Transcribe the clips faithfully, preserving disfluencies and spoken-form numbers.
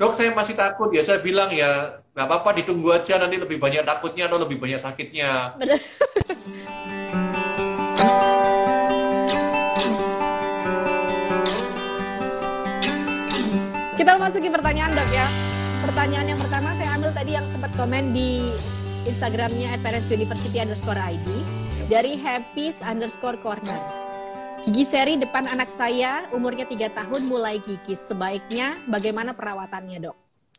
Dok, saya masih takut. Ya saya bilang ya, nggak apa-apa ditunggu aja, nanti lebih banyak takutnya atau lebih banyak sakitnya. Bener. Kita masuki pertanyaan dok ya. Pertanyaan yang pertama saya ambil tadi yang sempat komen di Instagramnya at parentsuniversity underscore id dari happy underscore corner. Gigi seri depan anak saya umurnya tiga tahun mulai gigis. Sebaiknya bagaimana perawatannya dok?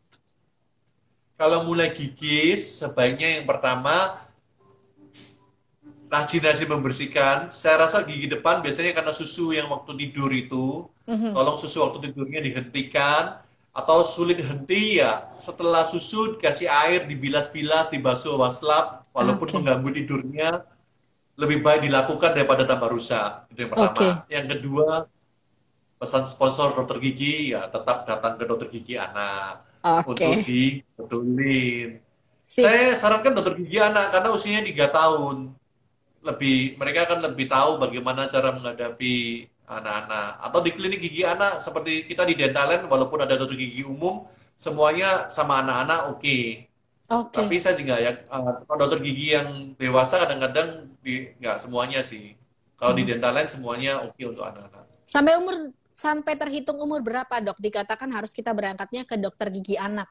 Kalau mulai gigis, sebaiknya yang pertama rajin-rajin membersihkan. Saya rasa gigi depan biasanya karena susu yang waktu tidur itu, Mhm. tolong susu waktu tidurnya dihentikan, atau sulit henti ya setelah susu dikasih air, dibilas-bilas, dibasuh waslap, walaupun Oke. mengganggu tidurnya, lebih baik dilakukan daripada tambah rusak. Itu yang pertama. Oke. Yang kedua, pesan sponsor dokter gigi ya tetap datang ke dokter gigi anak untuk Oke. dibetulin. Sip. Saya sarankan dokter gigi anak karena usianya tiga tahun. Lebih mereka akan lebih tahu bagaimana cara menghadapi anak-anak. Atau di klinik gigi anak seperti kita di Dentalen, walaupun ada dokter gigi umum, semuanya sama anak-anak oke. Oke. Tapi saya juga ya, uh, dokter gigi yang dewasa kadang-kadang di, nggak semuanya sih. Kalau di Hmm. Dentalen semuanya oke untuk anak-anak. Sampai umur sampai terhitung umur berapa dok dikatakan harus kita berangkatnya ke dokter gigi anak?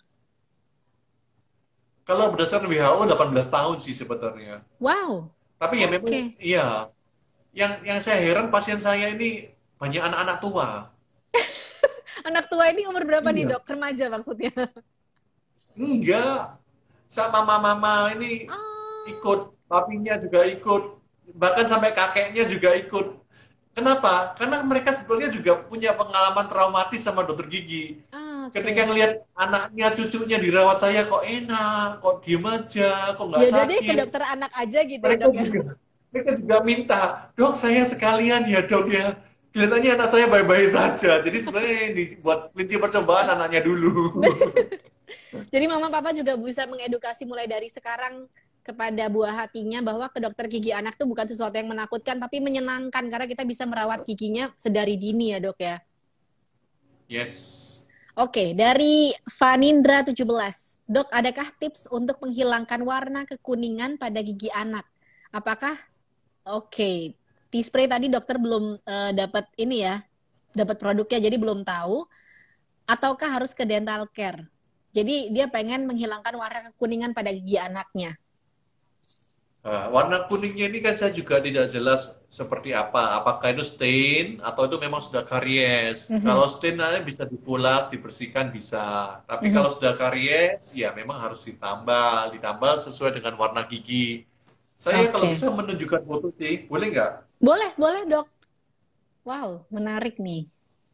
Kalau berdasarkan W H O delapan belas tahun sih sebenarnya. Wow. Tapi ya memang Oke. iya. Yang yang saya heran pasien saya ini banyak anak-anak tua. Anak tua ini umur berapa nih Iya. dok? Remaja maksudnya? Enggak. Sama mama-mama ini Oh. ikut, papinya juga ikut, bahkan sampai kakeknya juga ikut. Kenapa? Karena mereka sebetulnya juga punya pengalaman traumatis sama dokter gigi. Ah, oke. Ketika ngelihat anaknya, cucunya dirawat saya, kok enak, kok diem aja, kok nggak Ya udah deh ke sakit. dokter anak aja gitu ya Mereka dok ya. juga, mereka juga minta, dok saya sekalian ya dok ya. Kelihatannya anak saya baik-baik saja. Jadi sebenarnya yang dibuat kelinci percobaan anaknya dulu. Jadi mama papa juga bisa mengedukasi mulai dari sekarang kepada buah hatinya bahwa ke dokter gigi anak tuh bukan sesuatu yang menakutkan tapi menyenangkan karena kita bisa merawat giginya sedari dini ya dok ya. Yes. Oke, dari Vanindra tujuh belas. Dok, adakah tips untuk menghilangkan warna kekuningan pada gigi anak? Apakah oke, T-spray tadi dokter belum eh, dapat ini ya, dapat produknya jadi belum tahu ataukah harus ke dental care? Jadi dia pengen menghilangkan warna kekuningan pada gigi anaknya. Nah, warna kuningnya ini kan saya juga tidak jelas seperti apa. Apakah itu stain atau itu memang sudah karies. Mhm, Kalau stain nanti bisa dipulas, dibersihkan bisa. Tapi mhm. kalau sudah karies, ya memang harus ditambal. Ditambal sesuai dengan warna gigi. Saya kalau Oke. bisa menunjukkan foto sih, boleh nggak? Boleh, boleh dok. Wow, menarik nih.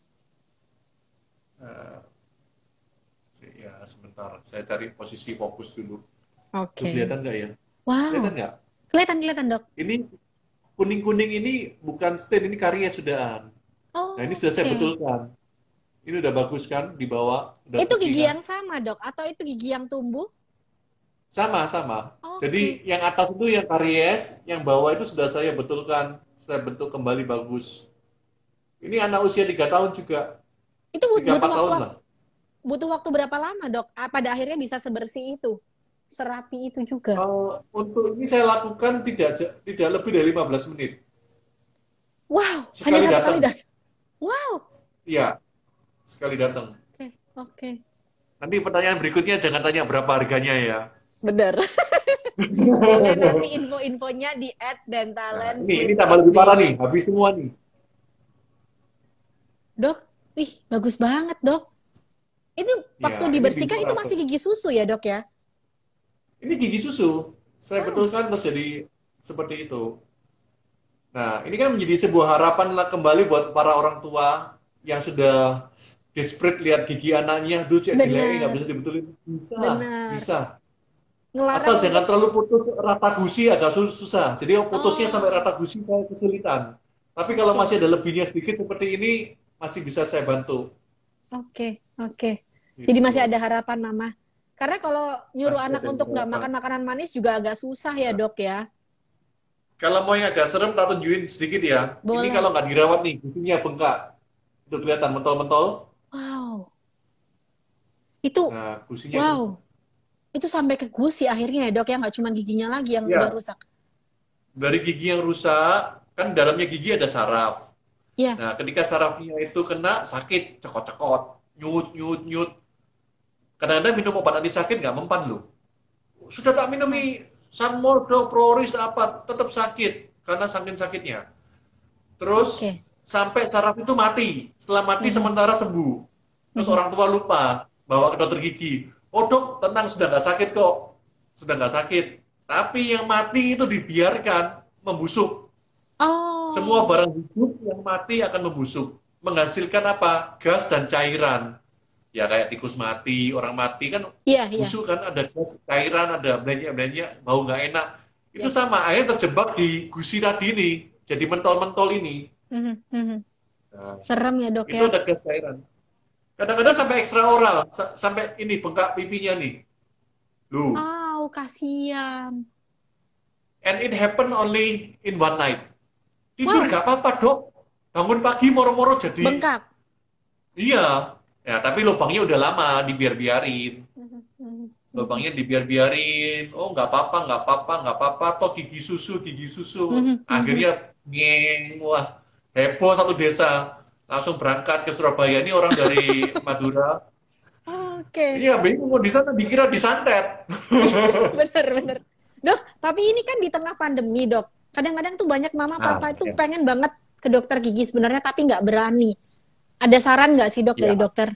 Nah, ya sebentar, saya cari posisi fokus dulu. Tuh, Oke. kelihatan nggak ya? Kelihatan Wow, nggak? kelihatan kelihatan dok. Ini kuning-kuning ini bukan stain, ini karies sudah. Nah ini sudah saya Oke. betulkan. Ini udah bagus kan, dibawa, udah Itu bersih gigi kan? yang sama dok atau itu gigi yang tumbuh? Sama, sama. Oke. Jadi yang atas itu yang karies, yang bawah itu sudah saya betulkan. Saya bentuk kembali bagus. Ini anak usia tiga tahun juga. Itu but- tiga butuh empat waktu tahun lah. butuh waktu berapa lama dok? Ah, pada akhirnya bisa sebersih itu, serapi itu juga. Eh, untuk ini saya lakukan tidak ja- tidak lebih dari lima belas menit. Wow, hanya Sekali satu datang. kali dah. Wow. Iya, sekali datang. Oke, oke. Nanti pertanyaan berikutnya jangan tanya berapa harganya ya. Bener. Boleh nanti info-infonya di at Nah, dentalen ini ini with tambah lebih S B parah Y. nih, habis semua nih. Dok, wih bagus banget dok. Itu waktu Ya, ini dibersihkan before itu after. masih gigi susu ya dok ya? Ini gigi susu. Saya Wow. betulkan terus jadi seperti itu. Nah, ini kan menjadi sebuah harapan lah kembali buat para orang tua yang sudah desperate lihat gigi anaknya, duh cek jeleknya nggak Bener, bisa dibetulin. Bisa, bener. bisa. Ngelarang Asal untuk, jangan terlalu putus rata gusi agak sus- susah. Jadi oh, putusnya sampai oh, rata gusi saya kesulitan. Tapi kalau oke, masih ada lebihnya sedikit seperti ini, masih bisa saya bantu. oke, oke. Jadi masih Gitu. ada harapan mama. Karena kalau nyuruh Masih anak ada untuk nggak harapan. makan makanan manis juga agak susah ya Nah, dok ya. kalau mau yang agak serem, tak tunjukin sedikit ya. Ini Boleh. kalau nggak dirawat nih, giginya bengkak. Itu kelihatan mentol-mentol. Wow. Itu, Nah, gusinya itu. wow, itu sampai ke gusi akhirnya ya dok ya, nggak cuma giginya lagi yang udah Ya, rusak. dari gigi yang rusak, kan dalamnya gigi ada saraf. Iya, Nah, ketika sarafnya itu kena, sakit, cekot-cekot, nyut, nyut, nyut. Kadang-kadang minum obat anti sakit nggak mempan loh. Sudah tak oh, minumi Sanmordo, Proris, apa, tetap sakit. Karena saking sakitnya. Terus, oke. sampai saraf itu mati. Setelah mati, Mhm, sementara sembuh. Terus mhm. orang tua lupa, bawa ke dokter gigi. Oh dok, tenang, sudah nggak sakit kok. Sudah nggak sakit. Tapi yang mati itu dibiarkan membusuk. Semua Oh, barang hidup yang mati akan membusuk. Menghasilkan apa? Gas dan cairan. Ya kayak tikus mati, orang mati kan iya, iya, busuk kan, ada gas, cairan, ada belenyak-belenyak, bau nggak enak. Itu iya. sama, akhirnya terjebak di gusi tadi ini. Jadi mentol-mentol ini. Mhm, mhm. Nah, Serem ya dok itu ya. ada gas cairan. Kadang-kadang Itu, sampai ekstra oral, sampai ini bengkak pipinya nih. Loh. oh, kasihan. And it happen only in one night. Tidur Wow, gak apa-apa dok. Bangun pagi moro-moro jadi bengkak. iya. Ya, tapi lubangnya udah lama dibiar-biarin. Mhm, mhm, mhm. Lubangnya dibiar-biarin. Oh, nggak apa-apa, nggak apa-apa, nggak apa-apa. Toh gigi susu, gigi susu. Mhm, mhm. Akhirnya ngeng, wah heboh satu desa. Langsung berangkat ke Surabaya. Ini orang dari Madura. Oke, Iya, bingung di sana dikira disantet. bener, bener. Dok, tapi ini kan di tengah pandemi, dok. Kadang-kadang tuh banyak mama Nah, papa itu ya. pengen banget ke dokter gigi sebenarnya, tapi nggak berani. Ada saran nggak sih, dok, dari Ya. dokter?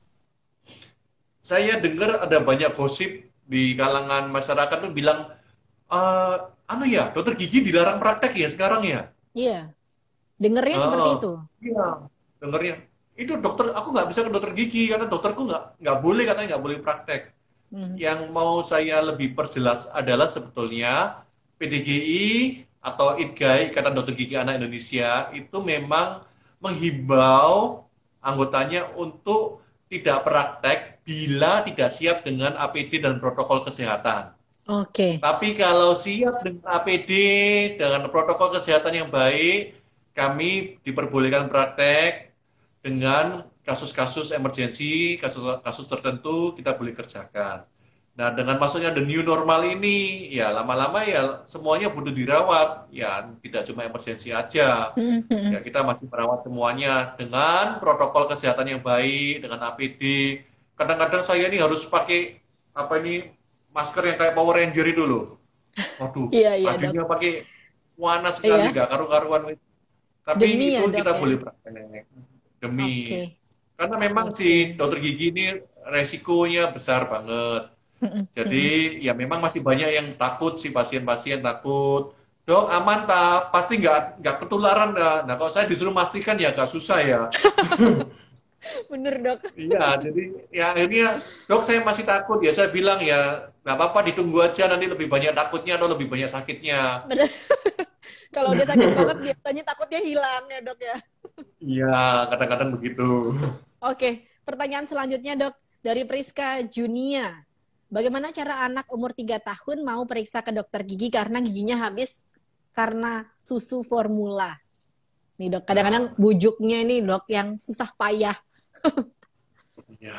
Saya dengar ada banyak gosip di kalangan masyarakat tuh bilang, eh anu ya, dokter gigi dilarang praktek ya sekarang ya. Iya, dengernya seperti Heeh. itu. Iya, dengarnya. Itu dokter, aku nggak bisa ke dokter gigi karena dokterku nggak nggak boleh katanya nggak boleh praktek. Mhm. Yang mau saya lebih perjelas adalah sebetulnya P D G I atau IDGAI, Ikatan Dokter Gigi Anak Indonesia, itu memang menghimbau anggotanya untuk tidak praktek bila tidak siap dengan A P D dan protokol kesehatan. Oke. Tapi kalau siap dengan A P D, dengan protokol kesehatan yang baik, kami diperbolehkan praktek dengan kasus-kasus emergensi, kasus-kasus tertentu kita boleh kerjakan. Nah, dengan masuknya the new normal ini, ya lama-lama ya semuanya butuh dirawat. Ya, tidak cuma emergensi aja. Mhm, Ya, mhm. kita masih merawat semuanya dengan protokol kesehatan yang baik, dengan A P D. Kadang-kadang saya ini harus pakai apa ini masker yang kayak Power Ranger itu loh. Waduh, Iya, iya, dok. bajunya pakai warna sekali, Iya, gak karu-karuan. demi Tapi ya, itu dok kita ya. boleh praktek demi. Oke, Karena memang si oke. dokter gigi ini resikonya besar banget. Mhm, mhm. Jadi ya memang masih banyak yang takut si pasien-pasien takut. Dok aman tak? Pasti nggak nggak ketularan dah. Nah kalau saya disuruh pastikan ya agak susah ya. Bener, dok. Iya, jadi ya akhirnya dok saya masih takut ya saya bilang ya nggak apa-apa ditunggu aja nanti lebih banyak takutnya atau lebih banyak sakitnya. Bener. Kalau udah sakit banget biasanya takutnya hilang ya, dok ya. Iya, kadang-kadang begitu. Oke, pertanyaan selanjutnya, dok. Dari Priska Junia. Bagaimana cara anak umur tiga tahun mau periksa ke dokter gigi karena giginya habis karena susu formula? Nih, dok. Kadang-kadang Nah, bujuknya ini, dok, yang susah payah. ya.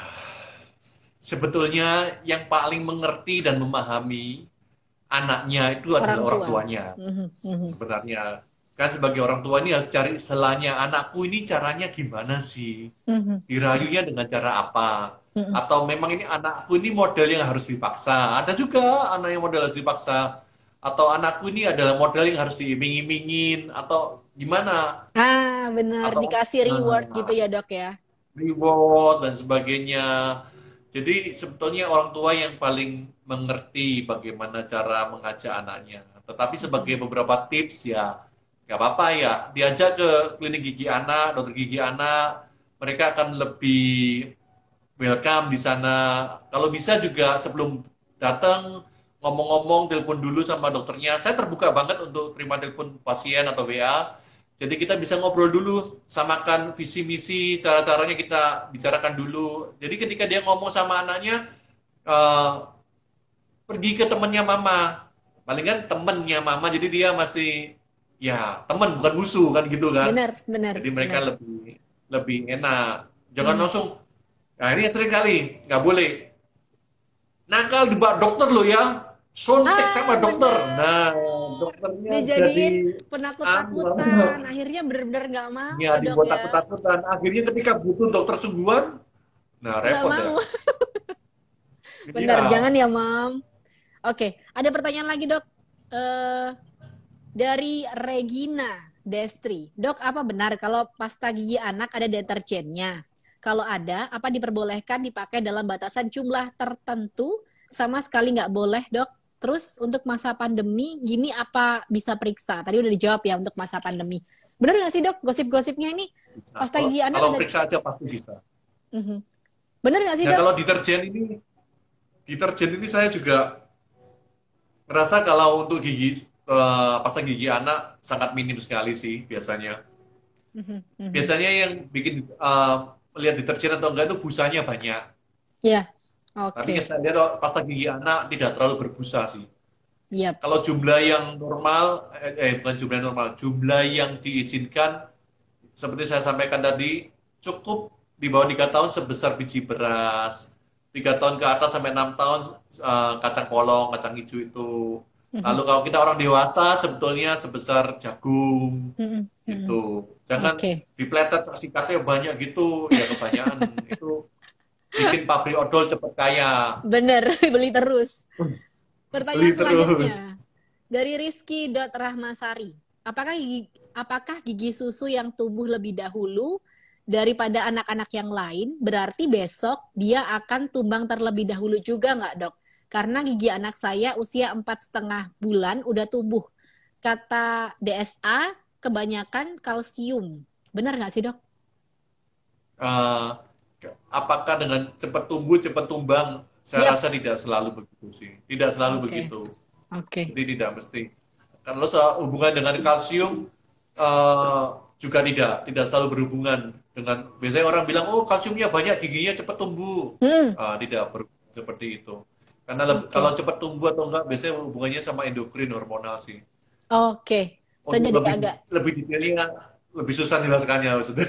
Sebetulnya yang paling mengerti dan memahami anaknya itu adalah Orang orang tua. tuanya. Mhm, mhm. Sebenarnya kan sebagai orang tua ini harus cari selanya anakku ini caranya gimana sih? Mhm, Dirayunya dengan cara apa? mhm. Atau memang ini anakku ini model yang harus dipaksa? Ada juga anak yang model harus dipaksa. Atau anakku ini adalah model yang harus diiming-imingin atau gimana? Ah, bener. Atau Dikasih reward gitu nah, ya, dok ya. reward dan sebagainya. Jadi sebetulnya orang tua yang paling mengerti bagaimana cara mengajak anaknya. Tetapi sebagai Mhm. beberapa tips ya, nggak apa-apa ya, diajak ke klinik gigi anak, dokter gigi anak, mereka akan lebih welcome di sana. Kalau bisa juga sebelum datang ngomong-ngomong, telepon dulu sama dokternya. Saya terbuka banget untuk terima telepon pasien atau W A. Jadi kita bisa ngobrol dulu, samakan visi misi, cara-caranya kita bicarakan dulu. Jadi ketika dia ngomong sama anaknya, eh, pergi ke temennya mama. Paling kan temennya mama, jadi dia masih ya teman bukan musuh kan gitu kan. Bener, bener, Jadi mereka bener. lebih lebih enak. Jangan Mhm. langsung Nah, ini sering kali, nggak boleh. Nakal di bawah dokter loh ya. Sontek Ah, sama dokter. Nah, bener. dokternya jadi Dijadiin anu, penakut-takutan. Akhirnya bener-bener nggak mau ya ya dok dibuat ya. takut-takutan. Akhirnya ketika butuh dokter sungguhan, nah Nggak repot mau. ya. Bener, Iya. jangan ya mam. Oke, ada pertanyaan lagi dok. Eh, dari Regina Destri. Dok, apa benar kalau pasta gigi anak ada deterjennya? Kalau ada, apa diperbolehkan dipakai dalam batasan jumlah tertentu? Sama sekali nggak boleh, dok. Terus untuk masa pandemi, gini apa bisa periksa? Tadi udah dijawab ya untuk masa pandemi. Benar nggak sih dok, gosip-gosipnya ini Bisa. pasta Kalau, gigi anak kalau ada... periksa aja pasti bisa. Mhm. Benar nggak sih Nah, dok? kalau deterjen ini, deterjen ini saya juga merasa kalau untuk gigi, eh, pasta gigi anak sangat minim sekali sih biasanya. Mhm, mhm. Biasanya yang bikin eh, lihat deterjen atau enggak itu busanya banyak. Ya, Tapi oke. saya lihat kalau pasta gigi anak tidak terlalu berbusa sih. Yap. Kalau jumlah yang normal, eh, eh, bukan jumlah yang normal, jumlah yang diizinkan, seperti saya sampaikan tadi, cukup di bawah tiga tahun sebesar biji beras, tiga tahun ke atas sampai enam tahun eh, kacang polong, kacang hijau itu. Mhm, Lalu kalau kita orang dewasa, sebetulnya sebesar jagung, mhm, mhm. gitu. Jangan Oke. dipletet sikatnya banyak gitu, ya kebanyakan. Itu bikin pabrik odol cepet kaya. Bener, beli terus. Beli Pertanyaan terus. selanjutnya dari Rizky Rahmasari. Apakah gigi, apakah gigi susu yang tumbuh lebih dahulu daripada anak-anak yang lain berarti besok dia akan tumbang terlebih dahulu juga nggak dok? Karena gigi anak saya usia empat setengah bulan udah tumbuh. Kata D S A kebanyakan kalsium. Benar nggak sih dok? Eh, apakah dengan cepat tumbuh, cepat tumbang? Saya Yap. rasa tidak selalu begitu sih. Tidak selalu Oke. begitu. Oke. Jadi tidak mesti. Kalau hubungan dengan kalsium eh, juga tidak, tidak selalu berhubungan dengan. Biasanya orang bilang, oh kalsiumnya banyak, giginya cepat tumbuh. Hmm. Ah, tidak berhubungan seperti itu. Karena leb- Oke. kalau cepat tumbuh atau enggak, biasanya hubungannya sama endokrin hormonal sih. Oke. Oh, Saya jadi lebih agak lebih detailnya, lebih susah jelaskannya maksudnya.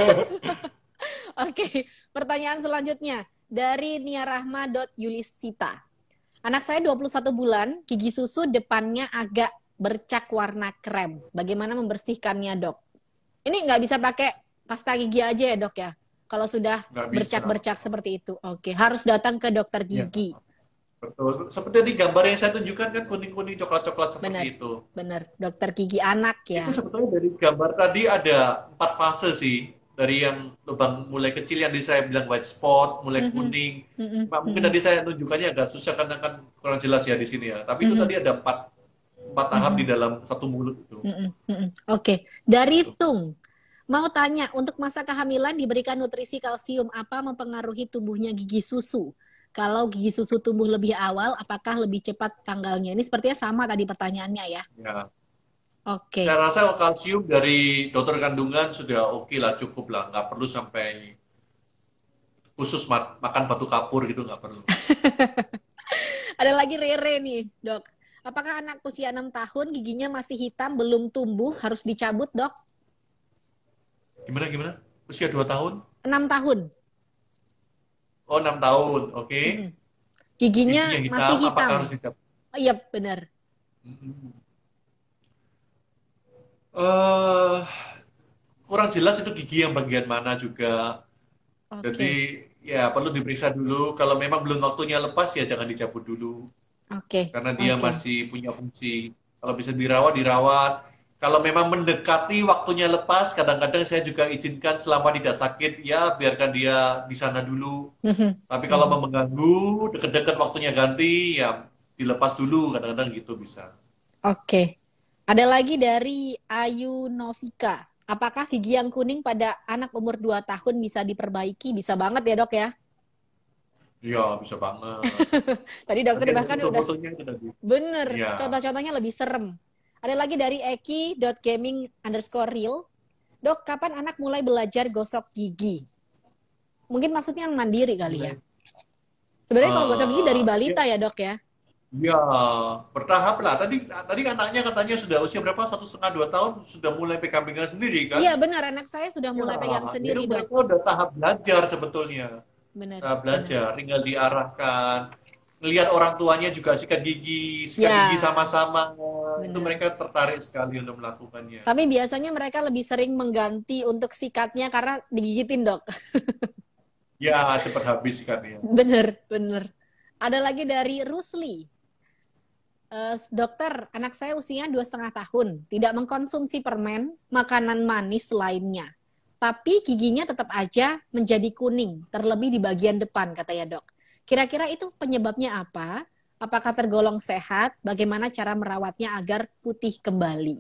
Oke, pertanyaan selanjutnya dari niarahma.yulisita. Anak saya dua puluh satu bulan, gigi susu depannya agak bercak warna krem. Bagaimana membersihkannya, dok? Ini nggak bisa pakai pasta gigi aja ya, dok ya? Kalau sudah Nggak bisa. bercak-bercak seperti itu. Oke, harus datang ke dokter Ya, gigi. betul. Seperti di gambar yang saya tunjukkan kan kuning-kuning coklat-coklat Benar, seperti itu. benar. Dokter gigi anak ya. Itu sebetulnya dari gambar tadi ada empat fase sih. Dari yang lubang mulai kecil yang di saya bilang white spot, mulai Mhm, kuning. mhm, Cuma mungkin mhm, tadi saya tunjukkannya agak susah karena kan kurang jelas ya di sini ya. Tapi itu mhm, tadi ada empat, empat tahap di mhm, dalam satu mulut itu. mhm, mhm. Oke, dari Gitu. Tung. Mau tanya, untuk masa kehamilan diberikan nutrisi kalsium apa mempengaruhi tumbuhnya gigi susu? Kalau gigi susu tumbuh lebih awal, apakah lebih cepat tanggalnya? Ini sepertinya sama tadi pertanyaannya ya. Ya. Saya Oke. rasa kalsium dari dokter kandungan sudah oke lah, cukup lah. Nggak perlu sampai khusus ma- makan batu kapur gitu, nggak perlu. Ada lagi Rere nih, dok. Apakah anak usia enam tahun giginya masih hitam, belum tumbuh, harus dicabut, dok? Gimana, gimana? Usia dua tahun? Enam tahun. Oh, enam tahun. Oke. Mhm. Giginya Giginya masih hitam, hitam. apakah harus dicabut? Oh, iya, benar. Hmm. Eh, kurang jelas itu gigi yang bagian mana juga. Oke. Jadi ya perlu diperiksa dulu. Kalau memang belum waktunya lepas ya jangan dicabut dulu. Oke. Karena dia Oke. masih punya fungsi. Kalau bisa dirawat, dirawat. Kalau memang mendekati waktunya lepas, kadang-kadang saya juga izinkan selama tidak sakit, ya biarkan dia di sana dulu. Mhm, Tapi kalau mhm. mau mengganggu, deket-deket waktunya ganti, ya dilepas dulu, kadang-kadang gitu bisa. Oke. Ada lagi dari Ayu Novika. Apakah gigi yang kuning pada anak umur dua tahun bisa diperbaiki? Bisa banget ya, dok ya? Iya, bisa banget. Tadi Nanti dokter ada bahkan udah foto-fotonya itu tadi. bener. Iya. Contoh-contohnya lebih serem. Ada lagi dari eki.gaming underscore real. Dok, kapan anak mulai belajar gosok gigi? Mungkin maksudnya yang mandiri kali ya. Mulai. Sebenarnya kalau gosok gigi dari Eh, ya, balita ya, dok ya? ya, bertahap lah. Tadi tadi anaknya katanya sudah usia berapa? Satu setengah dua tahun sudah mulai pegang-pegang sendiri kan? Iya, benar. Anak saya sudah Ya, mulai pegang itu sendiri, dok. mereka udah tahap belajar sebetulnya. benar, Nah, benar. belajar, tinggal diarahkan. Ngelihat orang tuanya juga sikat gigi, sikat gigi Ya, sama-sama. Itu benar. mereka tertarik sekali untuk melakukannya. Tapi biasanya mereka lebih sering mengganti untuk sikatnya karena digigitin, Dok. Ya, cepat habis sikatnya. Bener, bener. Ada lagi dari Rusli. Eh, dokter, anak saya usianya dua setengah tahun, tidak mengkonsumsi permen, makanan manis lainnya. Tapi giginya tetap aja menjadi kuning, terlebih di bagian depan, katanya dok. Kira-kira itu penyebabnya apa? Apakah tergolong sehat? Bagaimana cara merawatnya agar putih kembali?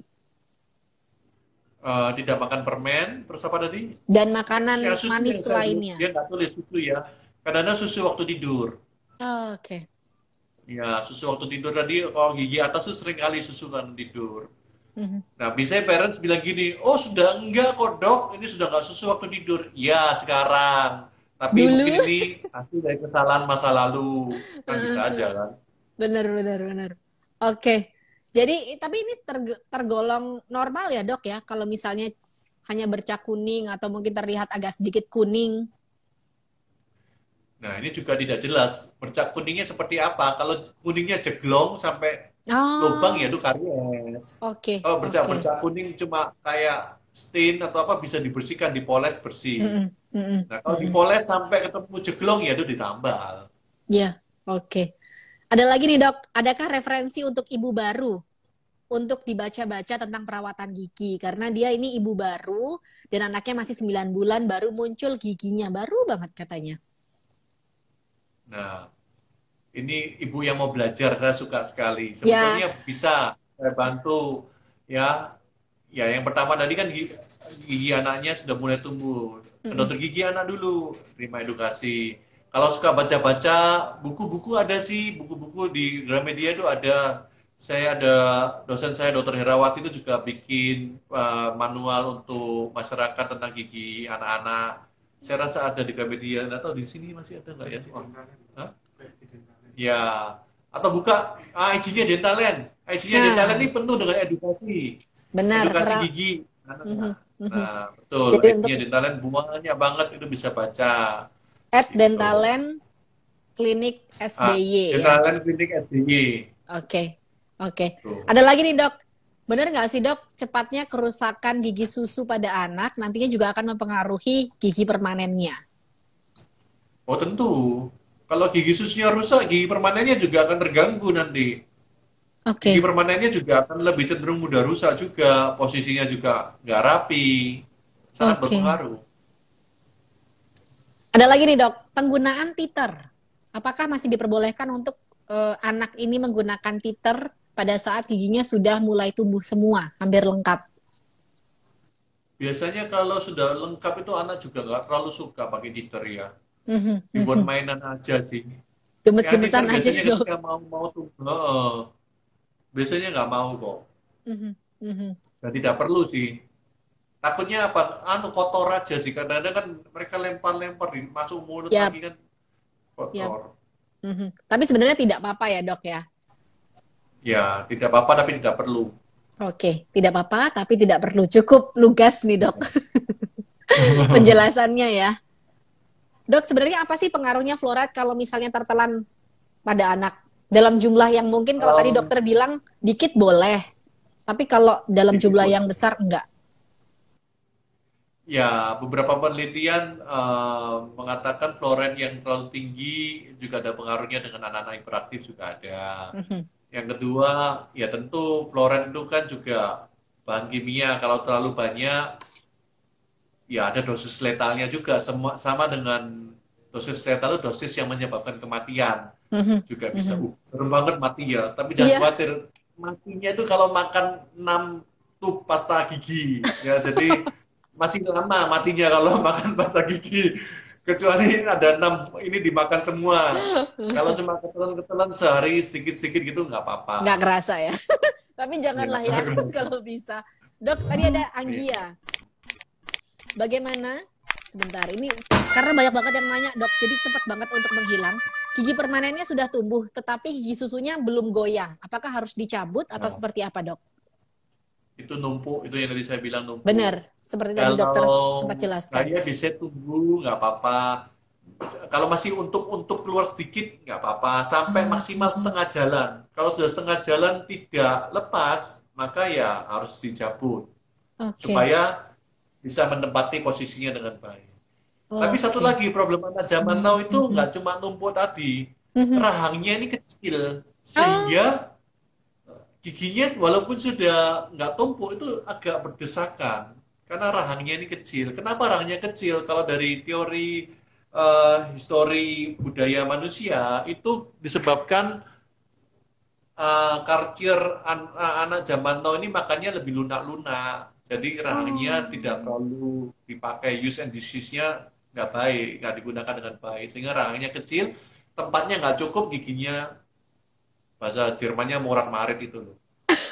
Eh, tidak makan permen, terus apa tadi? Dan Ya, makanan susu manis yang saya lainnya. dia nggak tulis susu ya. Kadang-kadang susu waktu tidur. Oh, oke. Okay. Ya, susu waktu tidur tadi, kalau gigi atas tuh sering kali susu kan tidur. Mm-hmm. Nah, biasanya parents bilang gini, oh sudah enggak kok dok, ini sudah nggak susu waktu tidur. Ya, sekarang. Tapi mungkin Dulu. ini hasil dari kesalahan masa lalu. Kan bisa aja kan. Benar, benar, benar. Oke. Jadi, tapi ini terg- tergolong normal ya dok ya? Kalau misalnya hanya bercak kuning atau mungkin terlihat agak sedikit kuning. Nah, ini juga tidak jelas. Bercak kuningnya seperti apa. Kalau kuningnya jeglong sampai lubang Oh, ya itu karies. oke, Kalau oke. bercak-bercak kuning cuma kayak stain atau apa bisa dibersihkan, dipoles bersih. Mm-mm, mm-mm, Nah, kalau mm-mm. dipoles sampai ketemu jeglong ya itu ditambal. Ya, oke. Ada lagi nih dok, adakah referensi untuk ibu baru untuk dibaca-baca tentang perawatan gigi? Karena dia ini ibu baru dan anaknya masih sembilan bulan baru muncul giginya, baru banget katanya. Nah, ini ibu yang mau belajar, saya suka sekali. Ya, Sebetulnya bisa saya bantu ya. Ya, yang pertama tadi kan gigi, gigi anaknya sudah mulai tumbuh. Ke mm-mm, dokter gigi anak dulu, terima edukasi. Kalau suka baca-baca, buku-buku ada sih, buku-buku di Gramedia itu ada. Saya ada dosen saya, dokter Herawati itu juga bikin uh, manual untuk masyarakat tentang gigi anak-anak. Saya rasa ada di Gramedia. Nggak tahu di sini masih ada nggak ya? Hah? Ya, atau buka ah, I G-nya Dentalen. I G-nya Dentalen nah, ini penuh dengan edukasi, benar. edukasi Pra- gigi. Mhm, mhm. Nah, betul. Jadi untuk I G-nya Dentalen banyak banget itu bisa baca at gitu. Dentalen Klinik Ah, S D Y ya. Dentalen Klinik S D Y. Oke, oke. Tuh. Ada lagi nih dok. Benar nggak sih dok, cepatnya kerusakan gigi susu pada anak nantinya juga akan mempengaruhi gigi permanennya? Oh, tentu. Kalau gigi susunya rusak, gigi permanennya juga akan terganggu nanti. Gigi Oke, permanennya juga akan lebih cenderung mudah rusak juga. Posisinya juga nggak rapi. Sangat oke. berpengaruh. Ada lagi nih dok, penggunaan titer. Apakah masih diperbolehkan untuk eh, anak ini menggunakan titer pada saat giginya sudah mulai tumbuh semua, hampir lengkap? Biasanya kalau sudah lengkap itu anak juga nggak terlalu suka pakai titer ya. Mhm, Dibuat mhm. mainan aja sih. Ya titer Gemes-gemesan aja biasanya dok. ketika mau mau tuh, heeh, biasanya nggak mau kok. Mhm, mhm. Dan tidak perlu sih. Takutnya apa? Anu kotor aja sih. Kadang-kadang kan mereka lempar-lempar di masuk mulut Ya, lagi kan ya. kotor. Mhm. Tapi sebenarnya tidak apa-apa ya dok ya. Ya tidak apa-apa tapi tidak perlu. Oke, tidak apa-apa, tapi tidak perlu. Cukup lugas nih dok penjelasannya ya. Dok, sebenarnya apa sih pengaruhnya fluoride kalau misalnya tertelan pada anak? Dalam jumlah yang mungkin kalau tadi Um, dokter bilang dikit boleh, tapi kalau dalam dikit jumlah yang boleh. besar enggak. Ya, beberapa penelitian eh, mengatakan fluoride yang terlalu tinggi juga ada pengaruhnya dengan anak-anak hiperaktif juga ada. Mhm. Yang kedua, ya tentu fluoride itu kan juga bahan kimia. Kalau terlalu banyak, ya ada dosis letalnya juga. Sama, sama dengan dosis letal itu dosis yang menyebabkan kematian. Mhm. Juga bisa, Mhm. uh, serem banget mati ya. Tapi jangan Iya, khawatir, matinya itu kalau makan enam tub pasta gigi. Ya, jadi masih lama matinya kalau makan pasta gigi. Kecuali ada enam ini dimakan semua. Kalau cuma ketelan-ketelan sehari sedikit-sedikit gitu nggak nggak apa-apa. kerasa ya. Tapi Ya, janganlah ya kalau bisa. Dok, tadi ada iya. Anggia. Bagaimana? Sebentar, ini karena banyak banget yang nanya, dok. Jadi cepat banget untuk menghilang. Gigi permanennya sudah tumbuh, tetapi gigi susunya belum goyang. Apakah harus dicabut atau Nah, seperti apa, dok? itu numpuk, itu yang tadi saya bilang numpuk. Benar, seperti tadi dokter Kalau sempat jelaskan. saya bisa tunggu, nggak apa-apa. Kalau masih untuk-untuk keluar sedikit, nggak apa-apa. Sampai maksimal setengah jalan. Kalau sudah setengah jalan tidak lepas, maka ya harus dicabut. Oke. Supaya bisa menempati posisinya dengan baik. Tapi Oke. satu lagi, problem anak zaman now itu nggak cuma numpuk tadi. Mhm. Rahangnya ini kecil. Sehingga giginya walaupun sudah nggak tumpuk, itu agak berdesakan. Karena rahangnya ini kecil. Kenapa rahangnya kecil? Kalau dari teori uh, histori budaya manusia, itu disebabkan uh, culture an anak zaman now ini makannya lebih lunak-lunak. Jadi rahangnya Oh. tidak terlalu dipakai, use and disuse-nya nggak baik, nggak digunakan dengan baik. Sehingga rahangnya kecil, tempatnya nggak cukup, giginya bahasa Jermannya morat-marit itu loh.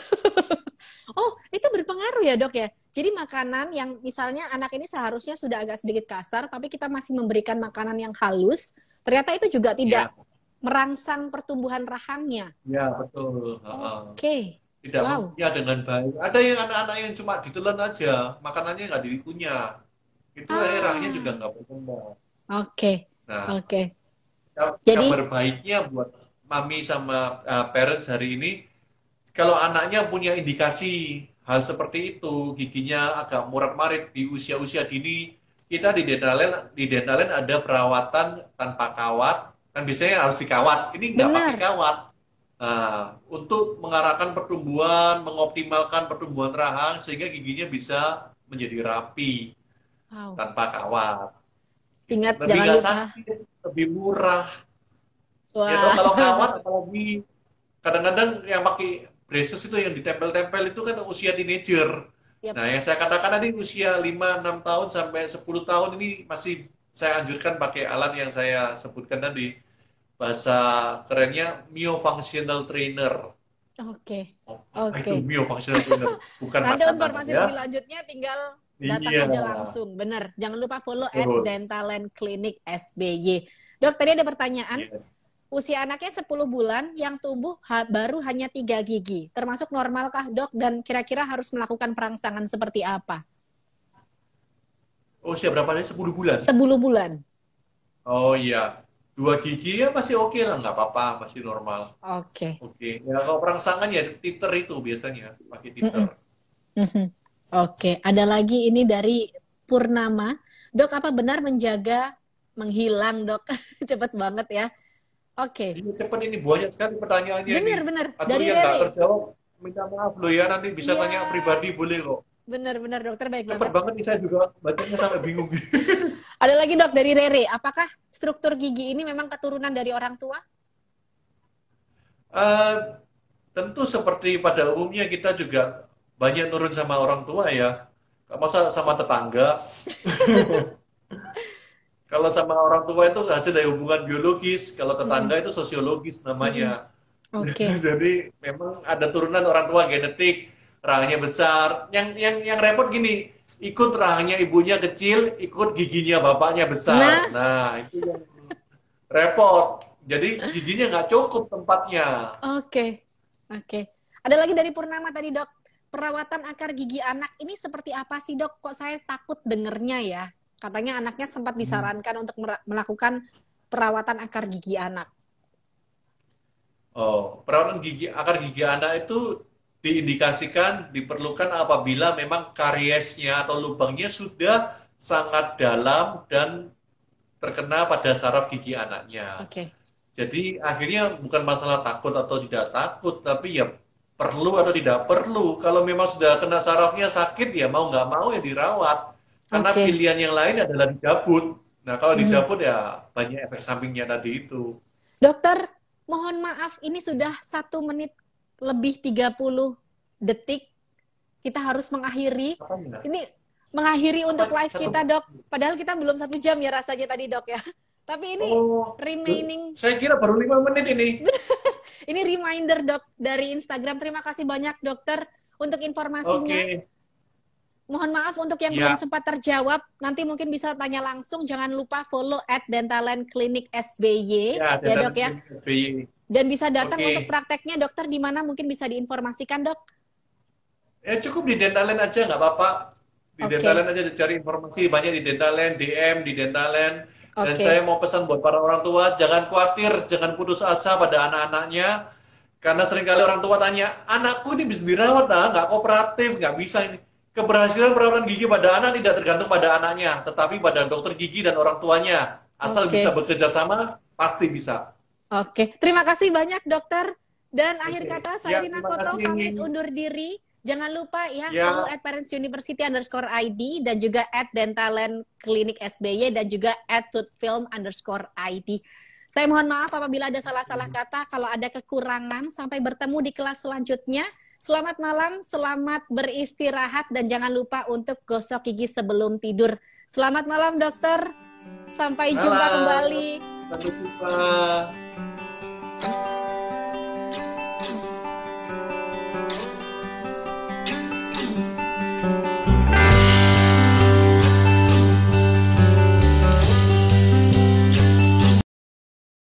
Oh, itu berpengaruh ya dok ya? Jadi makanan yang misalnya anak ini seharusnya sudah agak sedikit kasar, tapi kita masih memberikan makanan yang halus, ternyata itu juga tidak Ya, merangsang pertumbuhan rahangnya. ya betul. Oke, Uh-uh. okay. Tidak Wow. mengunyah dengan baik. Ada yang anak-anak yang cuma ditelan aja, makanannya nggak dikunyah. Itu akhirnya rahangnya juga Ah, nggak berkembang. oke, okay. Nah, oke. Okay. kabar Jadi, baiknya buat mami sama uh, parents hari ini, kalau anaknya punya indikasi hal seperti itu, giginya agak murat-marit di usia-usia dini, kita di Dentalen, di Dentalen ada perawatan tanpa kawat, kan biasanya harus dikawat, ini nggak pakai benar. kawat. Nah, untuk mengarahkan pertumbuhan, mengoptimalkan pertumbuhan rahang, sehingga giginya bisa menjadi rapi Wow. tanpa kawat. Ingat, Lebih jangan nggak lupa. sakit, lebih murah. Wah. Ya toh, kalau kawat, apalagi kadang-kadang yang pakai braces itu yang ditempel-tempel itu kan usia teenager. Yap. Nah, yang saya katakan tadi usia lima enam tahun sampai sepuluh tahun ini masih saya anjurkan pakai alat yang saya sebutkan tadi. Bahasa kerennya myofunctional trainer. Oke, Oh, oke. itu myofunctional trainer, bukan Nanti makanan informasi ya. lebih lanjutnya tinggal datang Iya, aja langsung. Bener. Jangan lupa follow at betul. Dentalen Clinic S B Y. Dok, tadi ada pertanyaan. Yes. Usia anaknya sepuluh bulan yang tumbuh ha baru hanya tiga gigi. Termasuk normalkah, Dok? Dan kira-kira harus melakukan perangsangan seperti apa? Usia berapa nih? sepuluh bulan? sepuluh bulan. Oh iya. Dua gigi ya masih oke lah, nggak apa-apa, masih normal. Oke. Oke. Ya kalau perangsangan ya titer itu biasanya, pakai titer. Mhm. Oke, ada lagi ini dari Purnama. Dok, apa benar menjaga menghilang, Dok? Cepet banget ya. Oke. Ini cepet ini, banyak sekali pertanyaannya ini. Bener, bener. Atau Dari yang nggak Rere. terjawab, minta maaf loh ya, nanti bisa Iya. tanya pribadi boleh kok. Bener-bener dokter baik Cepet banget. banget nih saya juga bacanya sampai bingung. Ada lagi dok dari Rere, apakah struktur gigi ini memang keturunan dari orang tua? Uh, tentu seperti pada umumnya kita juga banyak nurun sama orang tua ya. Masa sama tetangga? Kalau sama orang tua itu hasil dari hubungan biologis, kalau tetangga Mm-mm. itu sosiologis namanya. Oke. Okay. Jadi memang ada turunan orang tua genetik, rahangnya besar. Yang yang yang repot gini, ikut rahangnya ibunya kecil, ikut giginya bapaknya besar. Nah, nah itu yang repot. Jadi giginya nggak cukup tempatnya. Oke, okay. oke. Okay. Ada lagi dari Purnama tadi dok, perawatan akar gigi anak ini seperti apa sih dok? Kok saya takut dengernya ya? Katanya anaknya sempat disarankan hmm. untuk melakukan perawatan akar gigi anak. Oh, perawatan gigi akar gigi anak itu diindikasikan diperlukan apabila memang kariesnya atau lubangnya sudah sangat dalam dan terkena pada saraf gigi anaknya. Oke. Okay. Jadi akhirnya bukan masalah takut atau tidak takut, tapi ya perlu atau tidak perlu. Kalau memang sudah kena sarafnya sakit ya mau nggak mau ya dirawat. Karena okay. pilihan yang lain adalah dicabut. Nah kalau dicabut hmm. ya banyak efek sampingnya tadi itu. Dokter, mohon maaf ini sudah satu menit lebih tiga puluh detik. Kita harus mengakhiri. Apanya? Ini mengakhiri untuk live satu... kita dok. Padahal kita belum satu jam ya rasanya tadi dok ya. Tapi ini oh, remaining. Saya kira baru lima menit ini. Ini reminder dok dari Instagram. Terima kasih banyak dokter untuk informasinya. Okay. Mohon maaf untuk yang ya. belum sempat terjawab. Nanti mungkin bisa tanya langsung. Jangan lupa follow at Dentalen Clinic S B Y. Ya, ya dok ya. S B Y. Dan bisa datang okay. untuk prakteknya dokter di mana mungkin bisa diinformasikan dok? Ya cukup di Dentalen aja nggak apa-apa. Di okay. Dentalen aja cari informasi. Banyak di Dentalen, D M di Dentalen. Dan Oke. saya mau pesan buat para orang tua, jangan khawatir, jangan putus asa pada anak-anaknya. Karena seringkali orang tua tanya, anakku ini bisa dirawat, nah, nggak kooperatif, nggak bisa ini. Keberhasilan perawatan gigi pada anak tidak tergantung pada anaknya, tetapi pada dokter gigi dan orang tuanya. Asal Oke. bisa bekerja sama, pasti bisa. Oke. Terima kasih banyak dokter. Dan akhir Oke. kata saya Ya, Rina terima Koto pamit kasih. undur diri. Jangan lupa ya, follow Ya, at Parents University underscore I D dan juga at Dentalen Klinik S B Y dan juga at Tutfilm underscore I D. Saya mohon maaf apabila ada salah-salah kata, kalau ada kekurangan. Sampai bertemu di kelas selanjutnya. Selamat malam, selamat beristirahat, dan jangan lupa untuk gosok gigi sebelum tidur. Selamat malam dokter, sampai jumpa malam. kembali. Sampai jumpa.